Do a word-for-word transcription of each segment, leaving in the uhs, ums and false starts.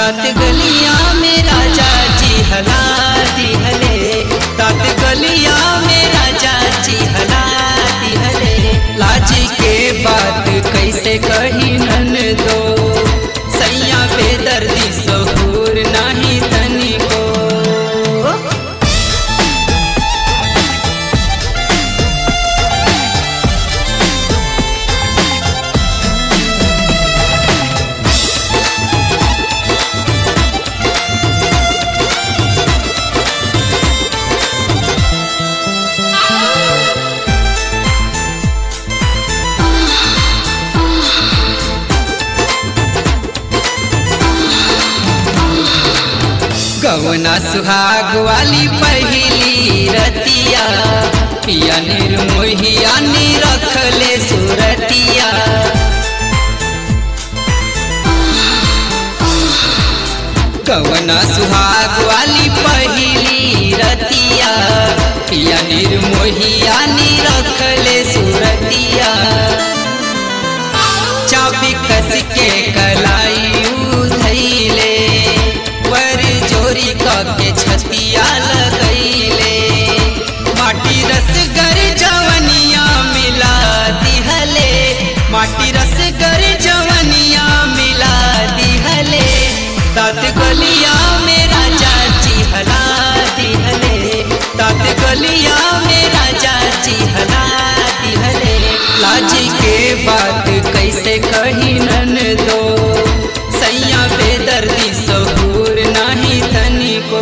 तात गलिया में राजा जी हला दिहले, तात गलिया में राजा जी हला दिहले। लाज के बात कैसे कही नन दो, सैया बेदर्दी सहूर नाही तनी को। गवना सुहाग वाली पहली रतिया, पिया निर्मोहिया ने रखले सुरतिया। गवना सुहाग वाली पहली रतिया, पिया निर्मोहिया ने रखले सुरतिया। चाबी कस के कलाई उधैले, पर जोरी के छतिया लगैले। माटी रसगर जवनिया मिला दिहले, माटी रसगर जवनिया मिला दिहले। तात गलिया में राजा जी हला दिहले, तात गलिया में राजा जी हला दिहले। लाज के बात कैसे कही नन दो, सैया बेदर्दी सहूर नाही तनी को।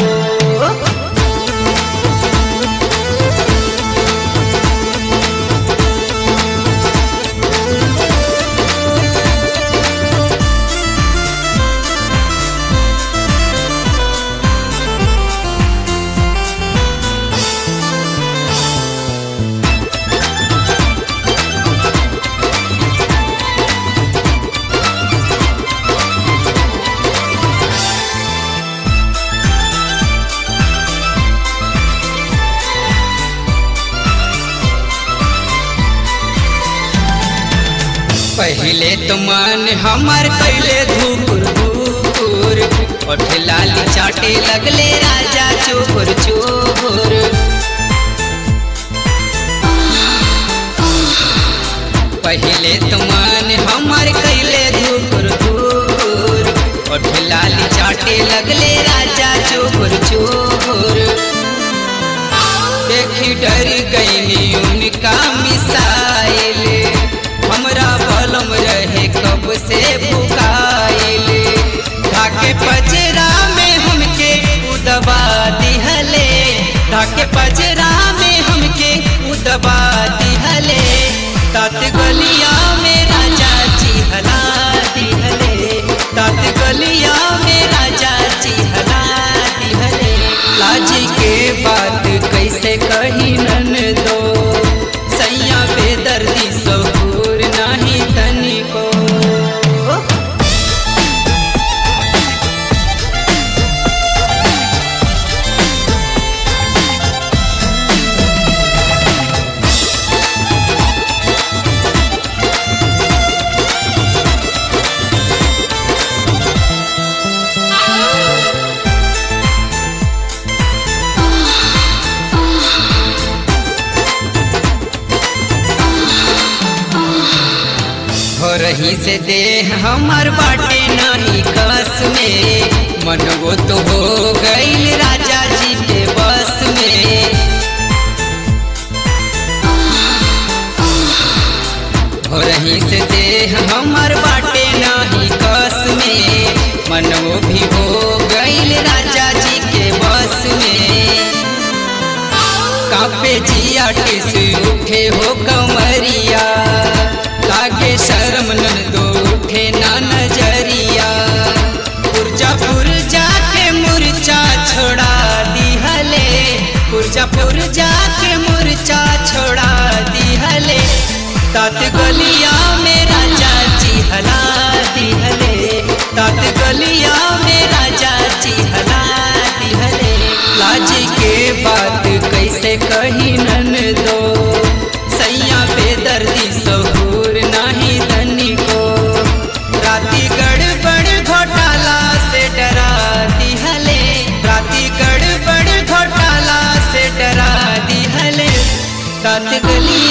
पहले तो मन हमार कैले धुकुर धुकुर, ओठ लाली चाटे लगले राजा चोर चोर। पहले तो मन हमार कैले धुकुर धुकुर, ओठ लाली चाटे लगले राजा चोर चोर। देखी डर गईनी उनका मिसाइल, हमरा बलम रहे कब से फुकाइले। ढाके पजरा में हमके उदबा दिहले, ढाके पजरा में हमके उदबा दिहले। तात गलिया में राजा जी हला दिहले, तात गलिया में राजा जी हला दिहले। लाज के बात कैसे कही नन दो, सैया बेदर्दी सहूर नाही तनी को। रही से देह हमार बाटे नहीं कस में, मन वो तो हो गईल राजा जी के बस में। हो रही से देह हमार बाटे नहीं कस में, मन वो भी हो गईल राजा जी के बस में। कापे जिया टिस उठे हो कमरिया, लागे शर्म नन दो उठे ना नजरिया। पुरजा पुरजा के मुरचा छोड़ा दिहले, पुरजा पुरजा के मुरचा छोड़ा दिहले। तात गलिया में राजा जी हला दिहले, तात गलिया में राजा जी हला दिहले। लाज के बात कैसे कही नन दो, सैया बेदर्दी सहूर नाही तनी को। राती गड़बड़ घोटाला से साथ गलिया